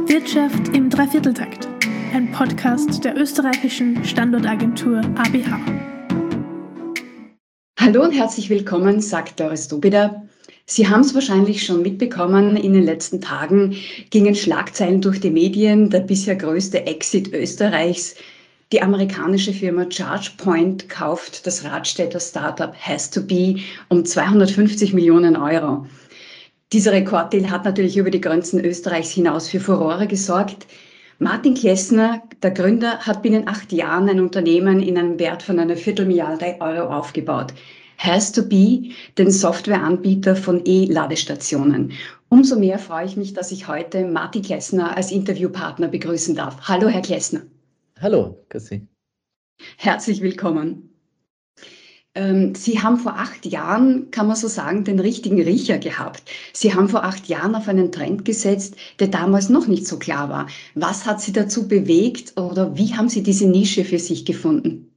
Wirtschaft im Dreivierteltakt, ein Podcast der österreichischen Standortagentur ABH. Hallo und herzlich willkommen, sagt Doris Dobida. Sie haben es wahrscheinlich schon mitbekommen, in den letzten Tagen gingen Schlagzeilen durch die Medien, der bisher größte Exit Österreichs. Die amerikanische Firma ChargePoint kauft das Radstädter Startup Has2B um 250 Millionen Euro. Dieser Rekorddeal hat natürlich über die Grenzen Österreichs hinaus für Furore gesorgt. Martin Klessner, der Gründer, hat binnen 8 Jahren ein Unternehmen in einem Wert von einer Viertelmilliarde Euro aufgebaut. Has2B, den Softwareanbieter von E-Ladestationen. Umso mehr freue ich mich, dass ich heute Martin Klessner als Interviewpartner begrüßen darf. Hallo, Herr Klessner. Hallo, Chrissy. Herzlich willkommen. Sie haben vor 8 Jahren, kann man so sagen, den richtigen Riecher gehabt. Sie haben vor 8 Jahren auf einen Trend gesetzt, der damals noch nicht so klar war. Was hat Sie dazu bewegt oder wie haben Sie diese Nische für sich gefunden?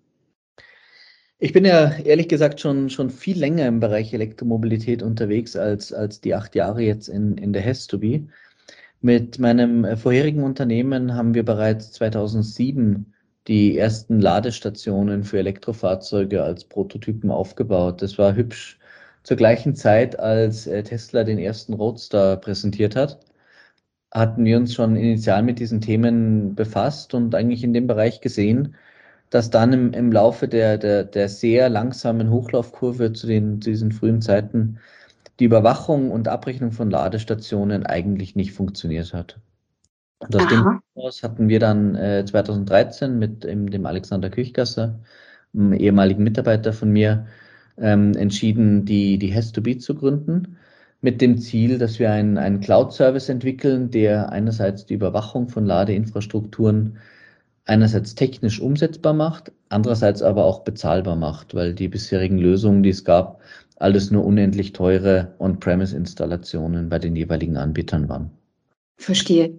Ich bin ja ehrlich gesagt schon viel länger im Bereich Elektromobilität unterwegs als die 8 Jahre jetzt in der Has2B. Mit meinem vorherigen Unternehmen haben wir bereits 2007 die ersten Ladestationen für Elektrofahrzeuge als Prototypen aufgebaut. Das war hübsch zur gleichen Zeit, als Tesla den ersten Roadster präsentiert hat, hatten wir uns schon initial mit diesen Themen befasst und eigentlich in dem Bereich gesehen, dass dann im Laufe der sehr langsamen Hochlaufkurve zu diesen frühen Zeiten die Überwachung und Abrechnung von Ladestationen eigentlich nicht funktioniert hat. Und aus dem heraus hatten wir dann 2013 mit dem Alexander Küchgasser, einem ehemaligen Mitarbeiter von mir, entschieden, die Has2B zu gründen, mit dem Ziel, dass wir einen Cloud-Service entwickeln, der einerseits die Überwachung von Ladeinfrastrukturen einerseits technisch umsetzbar macht, andererseits aber auch bezahlbar macht, weil die bisherigen Lösungen, die es gab, alles nur unendlich teure On-Premise-Installationen bei den jeweiligen Anbietern waren. Verstehe.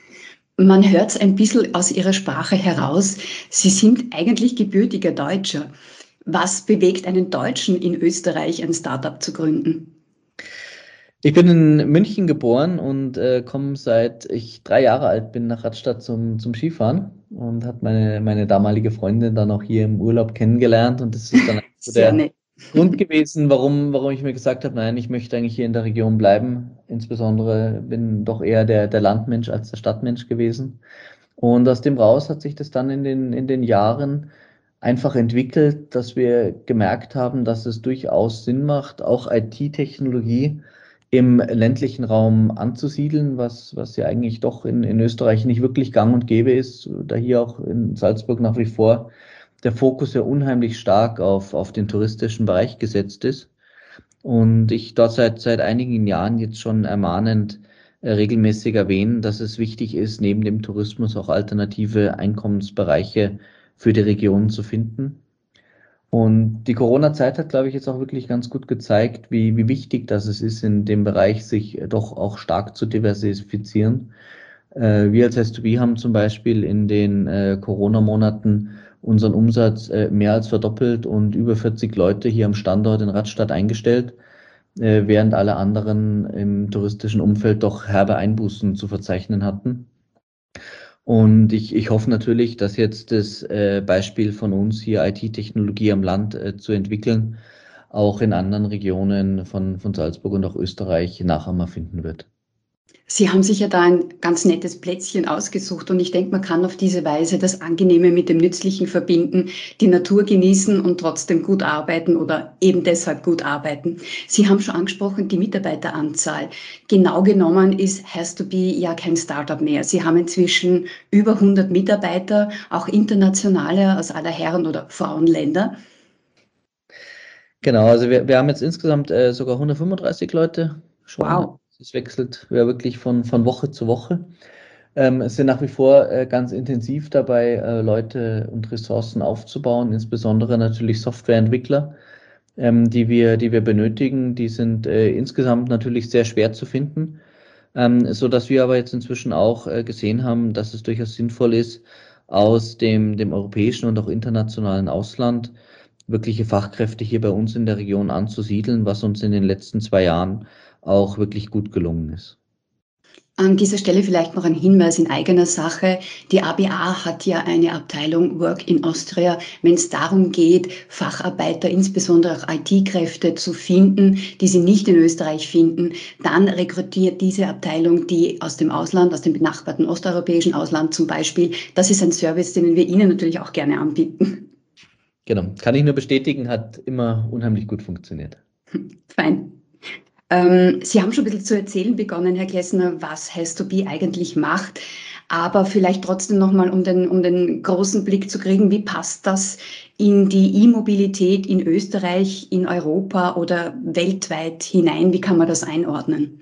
Man hört es ein bisschen aus Ihrer Sprache heraus. Sie sind eigentlich gebürtiger Deutscher. Was bewegt einen Deutschen in Österreich, ein Startup zu gründen? Ich bin in München geboren und komme seit ich 3 Jahre alt bin nach Radstadt zum Skifahren und habe meine damalige Freundin dann auch hier im Urlaub kennengelernt und das ist dann so der Grund gewesen, warum ich mir gesagt habe, nein, ich möchte eigentlich hier in der Region bleiben. Insbesondere bin doch eher der Landmensch als der Stadtmensch gewesen. Und aus dem raus hat sich das dann in den Jahren einfach entwickelt, dass wir gemerkt haben, dass es durchaus Sinn macht, auch IT-Technologie im ländlichen Raum anzusiedeln, was ja eigentlich doch in Österreich nicht wirklich gang und gäbe ist, da hier auch in Salzburg nach wie vor der Fokus ja unheimlich stark auf den touristischen Bereich gesetzt ist. Und ich dort seit einigen Jahren jetzt schon ermahnend regelmäßig erwähnen, dass es wichtig ist, neben dem Tourismus auch alternative Einkommensbereiche für die Region zu finden. Und die Corona-Zeit hat, glaube ich, jetzt auch wirklich ganz gut gezeigt, wie wichtig das es ist, in dem Bereich sich doch auch stark zu diversifizieren. Wir als Has2B haben zum Beispiel in den Corona-Monaten unseren Umsatz mehr als verdoppelt und über 40 Leute hier am Standort in Radstadt eingestellt, während alle anderen im touristischen Umfeld doch herbe Einbußen zu verzeichnen hatten. Und ich hoffe natürlich, dass jetzt das Beispiel von uns hier IT-Technologie am Land zu entwickeln, auch in anderen Regionen von Salzburg und auch Österreich Nachahmer finden wird. Sie haben sich ja da ein ganz nettes Plätzchen ausgesucht und ich denke, man kann auf diese Weise das Angenehme mit dem Nützlichen verbinden, die Natur genießen und trotzdem gut arbeiten oder eben deshalb gut arbeiten. Sie haben schon angesprochen, die Mitarbeiteranzahl. Genau genommen ist Has2B ja kein Startup mehr. Sie haben inzwischen über 100 Mitarbeiter, auch internationale aus aller Herren- oder Frauenländer. Genau, also wir haben jetzt insgesamt sogar 135 Leute schon. Wow. Es wechselt ja wirklich von Woche zu Woche. Es sind nach wie vor ganz intensiv dabei, Leute und Ressourcen aufzubauen, insbesondere natürlich Softwareentwickler, die wir benötigen. Die sind insgesamt natürlich sehr schwer zu finden, so dass wir aber jetzt inzwischen auch gesehen haben, dass es durchaus sinnvoll ist, aus dem europäischen und auch internationalen Ausland wirkliche Fachkräfte hier bei uns in der Region anzusiedeln, was uns in den letzten 2 Jahren auch wirklich gut gelungen ist. An dieser Stelle vielleicht noch ein Hinweis in eigener Sache. Die ABA hat ja eine Abteilung Work in Austria, wenn es darum geht, Facharbeiter, insbesondere auch IT-Kräfte zu finden, die sie nicht in Österreich finden. Dann rekrutiert diese Abteilung die aus dem Ausland, aus dem benachbarten osteuropäischen Ausland zum Beispiel. Das ist ein Service, den wir Ihnen natürlich auch gerne anbieten. Genau, kann ich nur bestätigen, hat immer unheimlich gut funktioniert. Fein. Sie haben schon ein bisschen zu erzählen begonnen, Herr Glessner, was Has2Be eigentlich macht. Aber vielleicht trotzdem nochmal, um den großen Blick zu kriegen, wie passt das in die E-Mobilität in Österreich, in Europa oder weltweit hinein? Wie kann man das einordnen?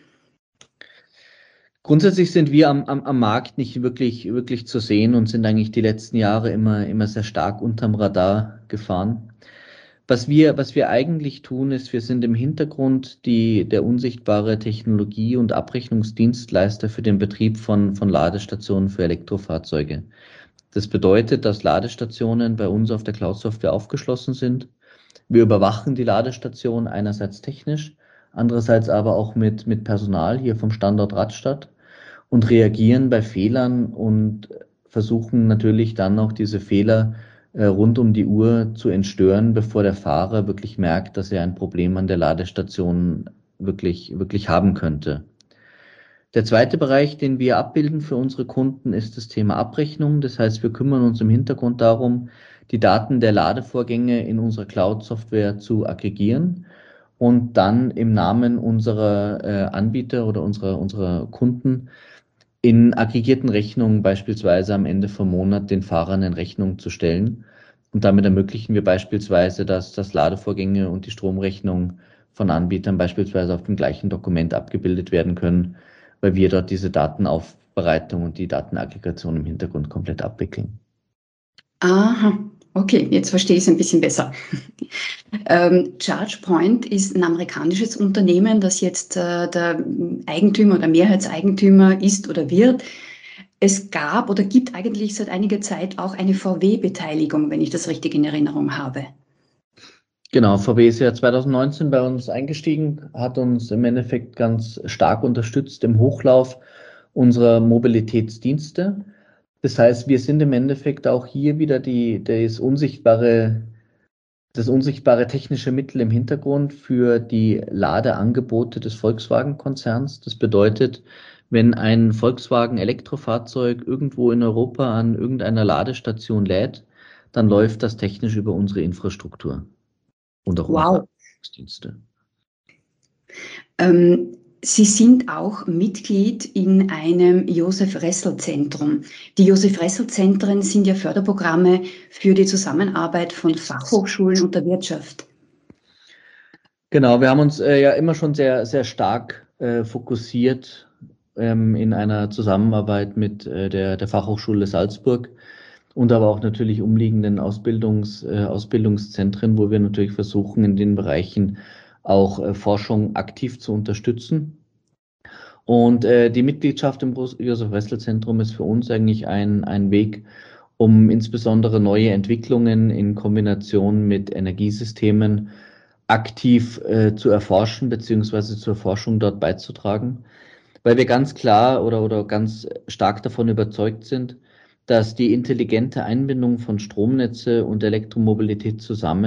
Grundsätzlich sind wir am Markt nicht wirklich zu sehen und sind eigentlich die letzten Jahre immer sehr stark unterm Radar gefahren. Was wir eigentlich tun, ist, wir sind im Hintergrund der unsichtbare Technologie- und Abrechnungsdienstleister für den Betrieb von Ladestationen für Elektrofahrzeuge. Das bedeutet, dass Ladestationen bei uns auf der Cloud-Software aufgeschlossen sind. Wir überwachen die Ladestation einerseits technisch, andererseits aber auch mit Personal hier vom Standort Radstadt und reagieren bei Fehlern und versuchen natürlich dann auch diese Fehler rund um die Uhr zu entstören, bevor der Fahrer wirklich merkt, dass er ein Problem an der Ladestation wirklich haben könnte. Der zweite Bereich, den wir abbilden für unsere Kunden, ist das Thema Abrechnung. Das heißt, wir kümmern uns im Hintergrund darum, die Daten der Ladevorgänge in unserer Cloud-Software zu aggregieren und dann im Namen unserer Anbieter oder unserer Kunden in aggregierten Rechnungen beispielsweise am Ende vom Monat den Fahrern in Rechnung zu stellen. Und damit ermöglichen wir beispielsweise, dass Ladevorgänge und die Stromrechnung von Anbietern beispielsweise auf dem gleichen Dokument abgebildet werden können, weil wir dort diese Datenaufbereitung und die Datenaggregation im Hintergrund komplett abwickeln. Aha, okay, jetzt verstehe ich es ein bisschen besser. ChargePoint ist ein amerikanisches Unternehmen, das jetzt der Eigentümer oder Mehrheitseigentümer ist oder wird. Es gab oder gibt eigentlich seit einiger Zeit auch eine VW-Beteiligung, wenn ich das richtig in Erinnerung habe. Genau, VW ist ja 2019 bei uns eingestiegen, hat uns im Endeffekt ganz stark unterstützt im Hochlauf unserer Mobilitätsdienste. Das heißt, wir sind im Endeffekt auch hier wieder das unsichtbare technische Mittel im Hintergrund für die Ladeangebote des Volkswagen-Konzerns. Das bedeutet, wenn ein Volkswagen Elektrofahrzeug irgendwo in Europa an irgendeiner Ladestation lädt, dann läuft das technisch über unsere Infrastruktur und auch unsere Dienste. Sie sind auch Mitglied in einem Josef-Ressel-Zentrum. Die Josef-Ressel-Zentren sind ja Förderprogramme für die Zusammenarbeit von Fachhochschulen und der Wirtschaft. Genau, wir haben uns ja immer schon sehr stark fokussiert in einer Zusammenarbeit mit der Fachhochschule Salzburg und aber auch natürlich umliegenden Ausbildungszentren, wo wir natürlich versuchen, in den Bereichen auch Forschung aktiv zu unterstützen. Und die Mitgliedschaft im Josef-Ressel-Zentrum ist für uns eigentlich ein Weg, um insbesondere neue Entwicklungen in Kombination mit Energiesystemen aktiv zu erforschen beziehungsweise zur Forschung dort beizutragen, weil wir ganz klar oder ganz stark davon überzeugt sind, dass die intelligente Einbindung von Stromnetze und Elektromobilität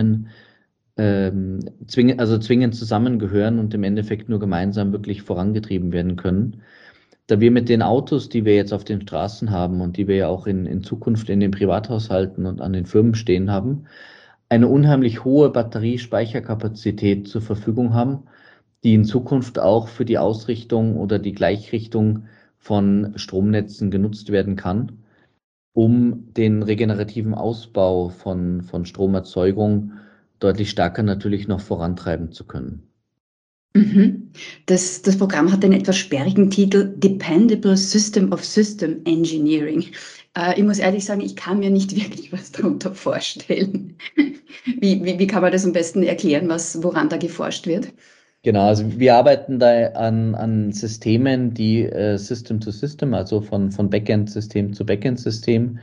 zwingend zusammengehören und im Endeffekt nur gemeinsam wirklich vorangetrieben werden können. Da wir mit den Autos, die wir jetzt auf den Straßen haben und die wir ja auch in Zukunft in den Privathaushalten und an den Firmen stehen haben, eine unheimlich hohe Batteriespeicherkapazität zur Verfügung haben, die in Zukunft auch für die Ausrichtung oder die Gleichrichtung von Stromnetzen genutzt werden kann, um den regenerativen Ausbau von Stromerzeugung deutlich stärker natürlich noch vorantreiben zu können. Das Programm hat den etwas sperrigen Titel Dependable System of System Engineering. Ich muss ehrlich sagen, ich kann mir nicht wirklich was darunter vorstellen. Wie kann man das am besten erklären, woran da geforscht wird? Genau, also wir arbeiten da an Systemen, die System to System, also von Backend-System zu Backend-System,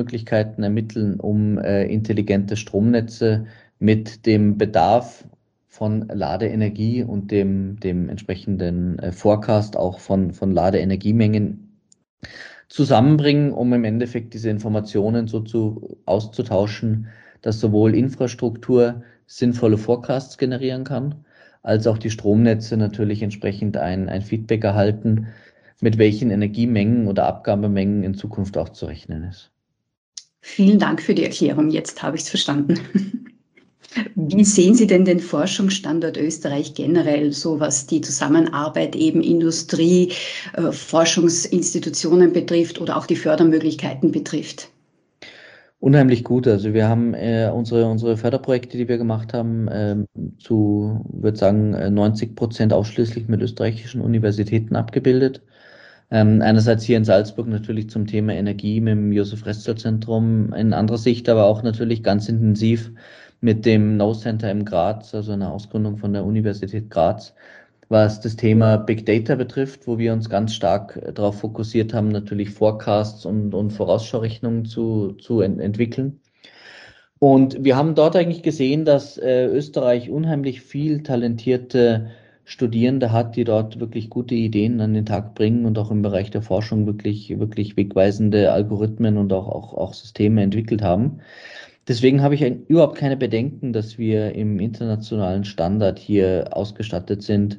Kommunikationsmöglichkeiten ermitteln, um intelligente Stromnetze mit dem Bedarf von Ladeenergie und dem entsprechenden Forecast auch von Ladeenergiemengen zusammenbringen, um im Endeffekt diese Informationen so auszutauschen, dass sowohl Infrastruktur sinnvolle Forecasts generieren kann, als auch die Stromnetze natürlich entsprechend ein Feedback erhalten, mit welchen Energiemengen oder Abgabemengen in Zukunft auch zu rechnen ist. Vielen Dank für die Erklärung. Jetzt habe ich es verstanden. Wie sehen Sie denn den Forschungsstandort Österreich generell, so was die Zusammenarbeit eben Industrie, Forschungsinstitutionen betrifft oder auch die Fördermöglichkeiten betrifft? Unheimlich gut. Also wir haben unsere Förderprojekte, die wir gemacht haben, würde sagen, 90% ausschließlich mit österreichischen Universitäten abgebildet. Einerseits hier in Salzburg natürlich zum Thema Energie mit dem Josef-Restel-Zentrum, in anderer Sicht aber auch natürlich ganz intensiv mit dem Know-Center im Graz, also einer Ausgründung von der Universität Graz, was das Thema Big Data betrifft, wo wir uns ganz stark darauf fokussiert haben, natürlich Forecasts und Vorausschaurechnungen zu entwickeln. Und wir haben dort eigentlich gesehen, dass Österreich unheimlich viel talentierte Studierende hat, die dort wirklich gute Ideen an den Tag bringen und auch im Bereich der Forschung wirklich wegweisende Algorithmen und auch Systeme entwickelt haben. Deswegen habe ich überhaupt keine Bedenken, dass wir im internationalen Standard hier ausgestattet sind,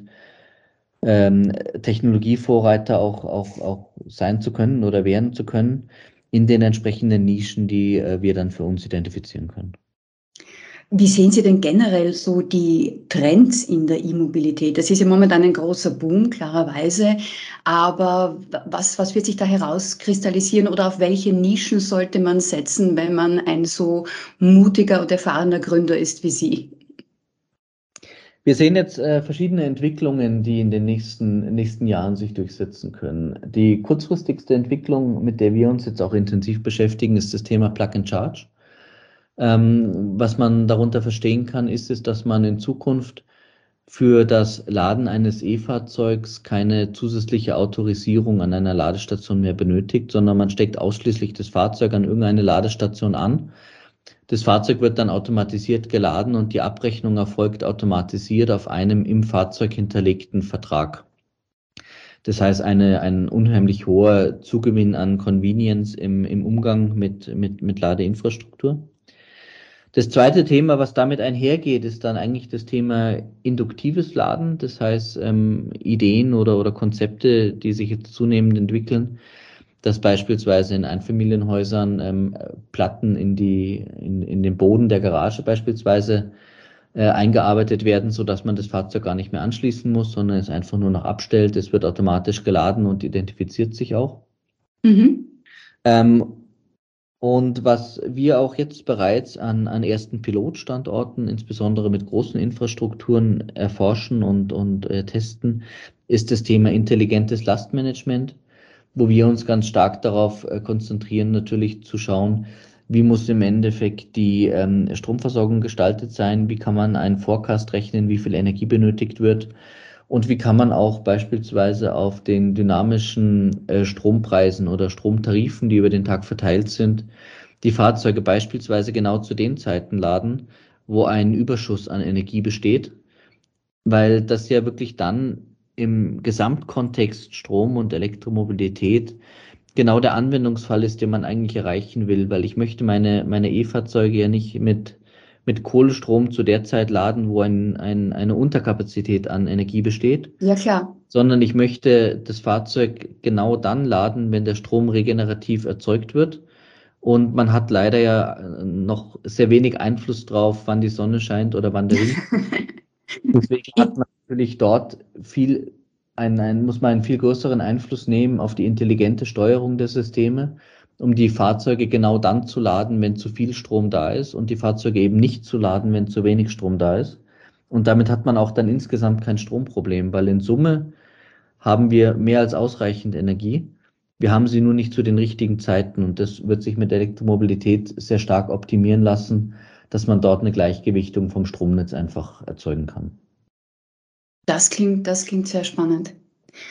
Technologievorreiter auch sein zu können oder werden zu können in den entsprechenden Nischen, die wir dann für uns identifizieren können. Wie sehen Sie denn generell so die Trends in der E-Mobilität? Das ist ja momentan ein großer Boom, klarerweise. Aber was wird sich da herauskristallisieren oder auf welche Nischen sollte man setzen, wenn man ein so mutiger und erfahrener Gründer ist wie Sie? Wir sehen jetzt verschiedene Entwicklungen, die in den nächsten Jahren sich durchsetzen können. Die kurzfristigste Entwicklung, mit der wir uns jetzt auch intensiv beschäftigen, ist das Thema Plug and Charge. Was man darunter verstehen kann, ist, dass man in Zukunft für das Laden eines E-Fahrzeugs keine zusätzliche Autorisierung an einer Ladestation mehr benötigt, sondern man steckt ausschließlich das Fahrzeug an irgendeine Ladestation an. Das Fahrzeug wird dann automatisiert geladen und die Abrechnung erfolgt automatisiert auf einem im Fahrzeug hinterlegten Vertrag. Das heißt, ein unheimlich hoher Zugewinn an Convenience im Umgang mit Ladeinfrastruktur. Das zweite Thema, was damit einhergeht, ist dann eigentlich das Thema induktives Laden. Das heißt, Ideen oder Konzepte, die sich jetzt zunehmend entwickeln, dass beispielsweise in Einfamilienhäusern Platten in den Boden der Garage beispielsweise eingearbeitet werden, sodass man das Fahrzeug gar nicht mehr anschließen muss, sondern es einfach nur noch abstellt. Es wird automatisch geladen und identifiziert sich auch. Mhm. Und was wir auch jetzt bereits an ersten Pilotstandorten, insbesondere mit großen Infrastrukturen, erforschen und testen, ist das Thema intelligentes Lastmanagement, wo wir uns ganz stark darauf konzentrieren, natürlich zu schauen, wie muss im Endeffekt die Stromversorgung gestaltet sein, wie kann man einen Forecast rechnen, wie viel Energie benötigt wird und wie kann man auch beispielsweise auf den dynamischen Strompreisen oder Stromtarifen, die über den Tag verteilt sind, die Fahrzeuge beispielsweise genau zu den Zeiten laden, wo ein Überschuss an Energie besteht, weil das ja wirklich dann im Gesamtkontext Strom und Elektromobilität genau der Anwendungsfall ist, den man eigentlich erreichen will, weil ich möchte meine E-Fahrzeuge ja nicht mit Kohlestrom zu der Zeit laden, wo eine Unterkapazität an Energie besteht. Ja, klar. Sondern ich möchte das Fahrzeug genau dann laden, wenn der Strom regenerativ erzeugt wird. Und man hat leider ja noch sehr wenig Einfluss drauf, wann die Sonne scheint oder wann der Wind. Deswegen hat man natürlich dort muss man einen viel größeren Einfluss nehmen auf die intelligente Steuerung der Systeme, um die Fahrzeuge genau dann zu laden, wenn zu viel Strom da ist und die Fahrzeuge eben nicht zu laden, wenn zu wenig Strom da ist. Und damit hat man auch dann insgesamt kein Stromproblem, weil in Summe haben wir mehr als ausreichend Energie. Wir haben sie nur nicht zu den richtigen Zeiten und das wird sich mit Elektromobilität sehr stark optimieren lassen, dass man dort eine Gleichgewichtung vom Stromnetz einfach erzeugen kann. Das klingt sehr spannend.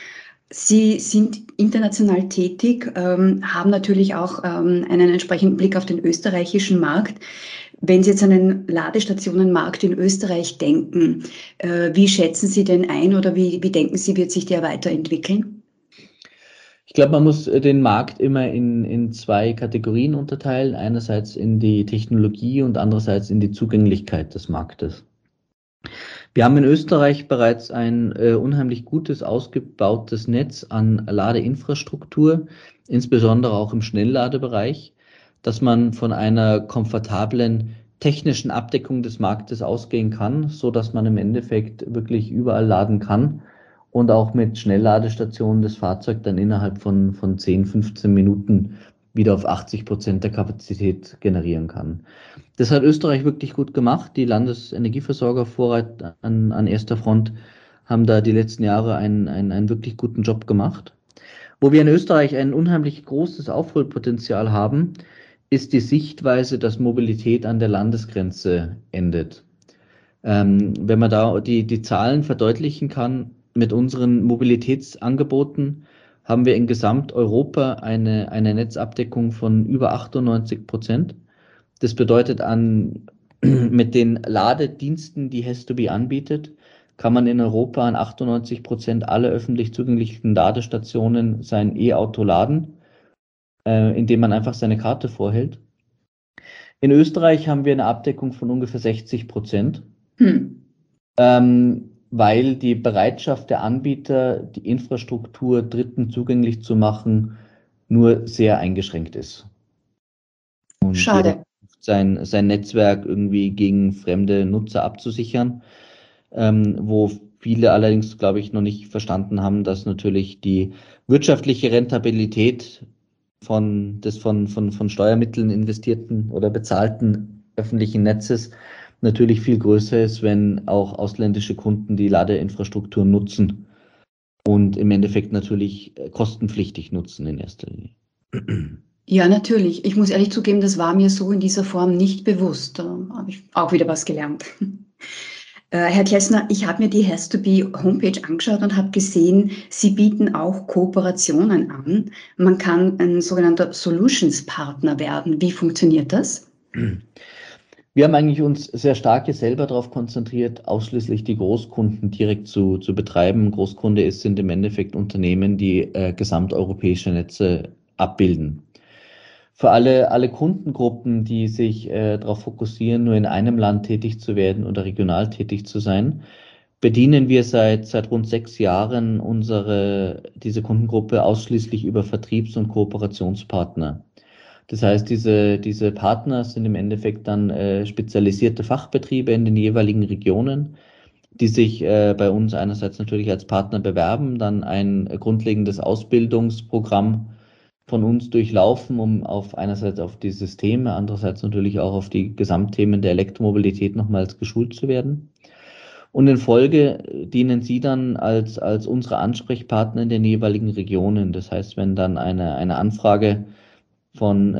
Sie sind international tätig, haben natürlich auch einen entsprechenden Blick auf den österreichischen Markt. Wenn Sie jetzt an den Ladestationenmarkt in Österreich denken, wie schätzen Sie den ein oder wie denken Sie, wird sich der weiterentwickeln? Ich glaube, man muss den Markt immer in zwei Kategorien unterteilen. Einerseits in die Technologie und andererseits in die Zugänglichkeit des Marktes. Wir haben in Österreich bereits ein unheimlich gutes, ausgebautes Netz an Ladeinfrastruktur, insbesondere auch im Schnellladebereich, dass man von einer komfortablen technischen Abdeckung des Marktes ausgehen kann, so dass man im Endeffekt wirklich überall laden kann und auch mit Schnellladestationen das Fahrzeug dann innerhalb von 10, 15 Minuten wieder auf 80% der Kapazität generieren kann. Das hat Österreich wirklich gut gemacht. Die Landesenergieversorger Vorreiter an erster Front haben da die letzten Jahre einen wirklich guten Job gemacht. Wo wir in Österreich ein unheimlich großes Aufholpotenzial haben, ist die Sichtweise, dass Mobilität an der Landesgrenze endet. Wenn man da die Zahlen verdeutlichen kann, mit unseren Mobilitätsangeboten haben wir in Gesamteuropa eine Netzabdeckung von über 98%. Das bedeutet, mit den Ladediensten, die Has2B anbietet, kann man in Europa an 98% aller öffentlich zugänglichen Ladestationen sein E-Auto laden, indem man einfach seine Karte vorhält. In Österreich haben wir eine Abdeckung von ungefähr 60%, weil die Bereitschaft der Anbieter, die Infrastruktur Dritten zugänglich zu machen, nur sehr eingeschränkt ist. Und Schade. sein Netzwerk irgendwie gegen fremde Nutzer abzusichern, wo viele allerdings, glaube ich, noch nicht verstanden haben, dass natürlich die wirtschaftliche Rentabilität des von Steuermitteln investierten oder bezahlten öffentlichen Netzes natürlich viel größer ist, wenn auch ausländische Kunden die Ladeinfrastruktur nutzen und im Endeffekt natürlich kostenpflichtig nutzen in erster Linie. Ja, natürlich. Ich muss ehrlich zugeben, das war mir so in dieser Form nicht bewusst. Da habe ich auch wieder was gelernt. Herr Klessner, ich habe mir die Has2B Homepage angeschaut und habe gesehen, Sie bieten auch Kooperationen an. Man kann ein sogenannter Solutions-Partner werden. Wie funktioniert das? Wir haben eigentlich uns sehr stark jetzt selber darauf konzentriert, ausschließlich die Großkunden direkt zu betreiben. Großkunde sind im Endeffekt Unternehmen, die gesamteuropäische Netze abbilden. Für alle Kundengruppen, die sich darauf fokussieren, nur in einem Land tätig zu werden oder regional tätig zu sein, bedienen wir seit rund 6 Jahren diese Kundengruppe ausschließlich über Vertriebs- und Kooperationspartner. Das heißt, diese Partner sind im Endeffekt dann spezialisierte Fachbetriebe in den jeweiligen Regionen, die sich bei uns einerseits natürlich als Partner bewerben, dann ein grundlegendes Ausbildungsprogramm von uns durchlaufen, um einerseits auf die Systeme, andererseits natürlich auch auf die Gesamtthemen der Elektromobilität nochmals geschult zu werden. Und in Folge dienen sie dann als unsere Ansprechpartner in den jeweiligen Regionen. Das heißt, wenn dann eine Anfrage von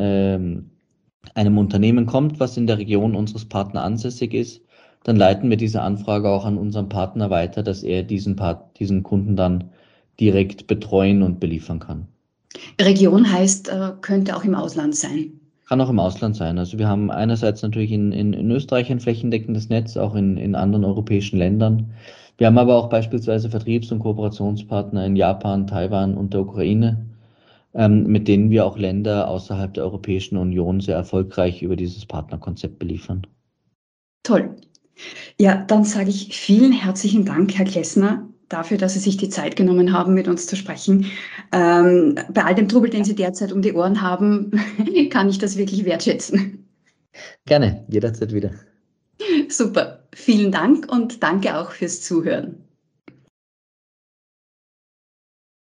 einem Unternehmen kommt, was in der Region unseres Partners ansässig ist, dann leiten wir diese Anfrage auch an unseren Partner weiter, dass er diesen Kunden dann direkt betreuen und beliefern kann. Region heißt, könnte auch im Ausland sein. Kann auch im Ausland sein. Also wir haben einerseits natürlich in Österreich ein flächendeckendes Netz, auch in anderen europäischen Ländern. Wir haben aber auch beispielsweise Vertriebs- und Kooperationspartner in Japan, Taiwan und der Ukraine, mit denen wir auch Länder außerhalb der Europäischen Union sehr erfolgreich über dieses Partnerkonzept beliefern. Toll. Ja, dann sage ich vielen herzlichen Dank, Herr Klessner, dafür, dass Sie sich die Zeit genommen haben, mit uns zu sprechen. Bei all dem Trubel, den Sie derzeit um die Ohren haben, kann ich das wirklich wertschätzen. Gerne, jederzeit wieder. Super. Vielen Dank und danke auch fürs Zuhören.